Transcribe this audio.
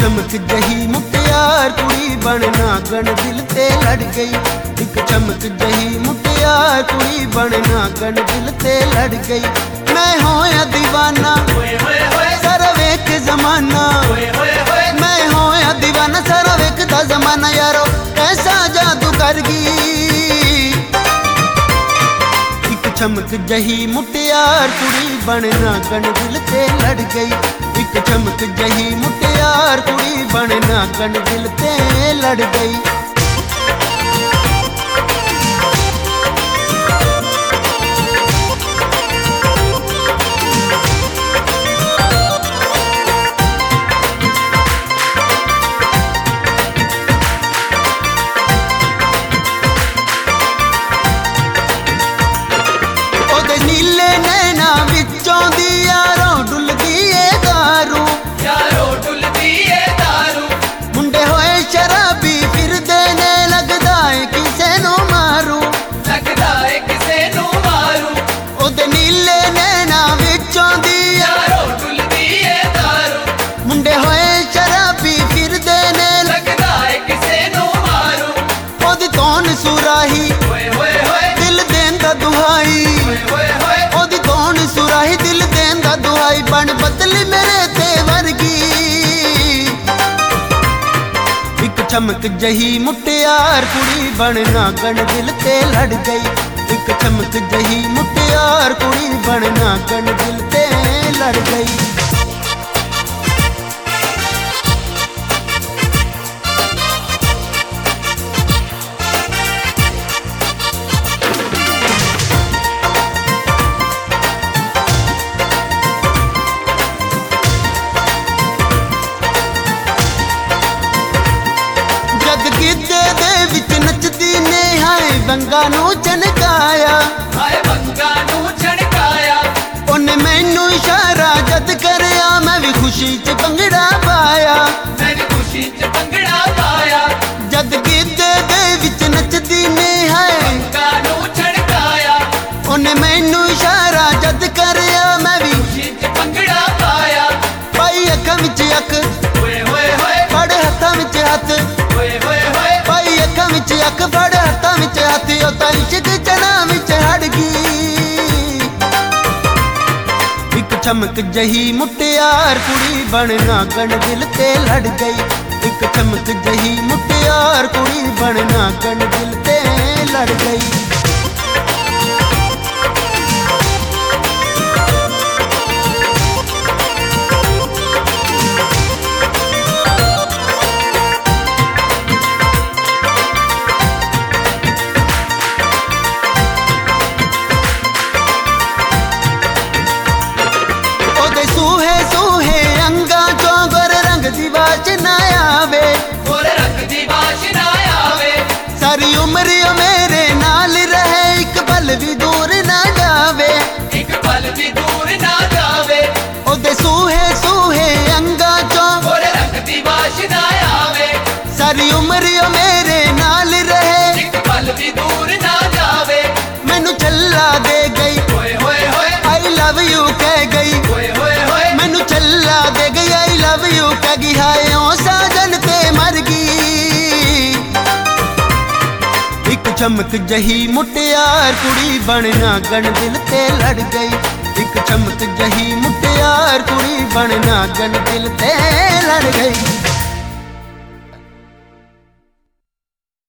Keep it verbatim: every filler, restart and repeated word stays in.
चमक जही मुटियार कुड़ी बन नागण दिल ते लड़ गई। एक चमक जही मुटियार कुड़ी बन नागण दिल ते लड़ गई। मैं होया दीवाना सारा वेख जमाना, मैं होया दीवाना सारा वेख दा जमाना। यारो कैसा जादू कर गई। एक चमक जही मुटियार कुड़ी बन नागण दिल ते लड़ गई। एक चमक जही मुटियार कुड़ी बन नागण दिल ते लड़ गई। नीले नैना विचों दी यारों डुलदी ए दारू, यारों डुलदी ए दारू। मुंडे होए शराबी फिरदे ने लगदा है किसे नू मारू, लगदा है किसे नू मारू। ओदे नीले नैना विचों दी यारों डुलदी ए दारू। मुंडे होए शराबी फिरदे ने लगदा है किसे नू मारू। ओदी कौन सुराही होए होए होए दिल देन दा दुहाई, होए होए होए ओदी कौन सुराही दिल देन दा दुहाई। बन बदली मेरे ते वर्गी। एक चमक जही मुटियार कुड़ी बन नागण दिल ते लड़ गई। एक चमक जही मुटियार कुड़ी बन नागण दिल ते लड़ गई। गिद्धे दे विच नचदी ने हाय बंगा नू चनकाया, हाय बंगा नू चनकाया। ओने मैनू इशारा जद करया मैं भी खुशी च भंगड़ा पाया, मैं भी खुशी च भंगड़ा पाया। जद गिद्धे दे विच नचदी ने हाय बंगा नू चनकाया। ओने मैनू इशारा जद करया मैं भी खुशी च भंगड़ा पाया। पाई अखां विच अख होए होए होए फड़ हत्थां विच हत्थ, होए होए होए पाई अखां विच अख फड़ हत्थां विच हत्थ। ओ तां इश्क चना विच हड़ गई। एक चमक जही मुटियार कुड़ी बन नागण दिल ते लड़ गई। एक चमक जही मुटियार कुड़ी बन नागण दिल ते लड़ गई। सूहे सूहे अंगा चों गोरे रंग दी वाशना आवे, गोरे रंग दी वाशना आवे। सारी उम्र ओ मेरे नाल रहे एक पल भी दूर ना जावे, एक पल भी दूर ना जावे। ओदे सूहे सूहे अंगा चों गोरे रंग दी वाशना आवे। सारी उम्र ओ मेरे नाल रहे एक पल भी दूर ना जावे। मैनू छल्ला दे गई, होए होए होए आई लव यू कह गई। होए होए होए मैनू छल्ला दे गई आई लव यू कह गई। हाय ओ साजन ते मर गई। एक चमक जही मुटियार कुड़ी बन नागण दिल ते लड़ गई। एक चमक जही मुटियार कुड़ी बन नागण दिल ते लड़ गई।